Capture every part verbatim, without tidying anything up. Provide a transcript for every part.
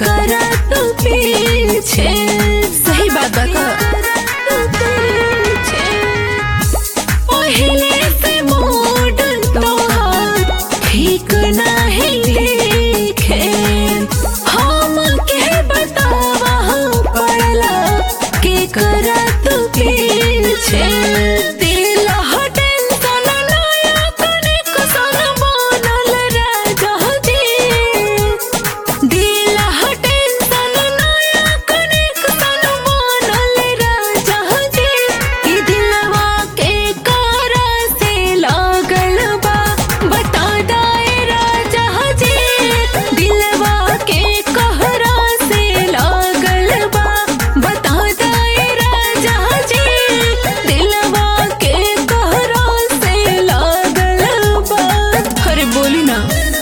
करा तू पीछे। सही बात बा पहले से मूड तोहार ठीक नहीं देखे। हम के बतावा पड़ला के करा तू पीछे। दिल हटन सन नया कनिक सन बनल राजा जी। दिल हटन सन नया कनिक सन बनल राजा जी। ई दिलवा के करा से लागल बा बता दाए राजा जी। दिलवा के कहरा से लागल बा बता दाए राजा जी। दिलवा के कहरा से लागल बा। अरे बोली ना।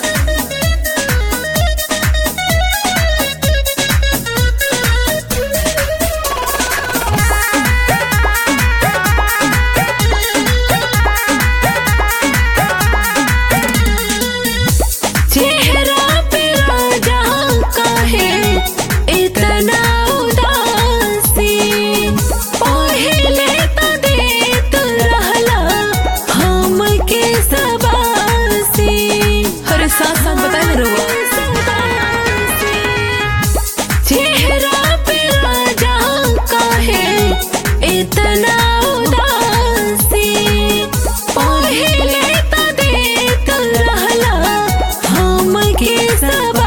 चेहरा पे राजा काहे इतना उदासी। पहले तो देत रहला हमके सबासी। अरे साथ साथ बताए रहुआ। चेहरा पे राजा काहे इतना उदासी। पहले तो देत रहला हमके सब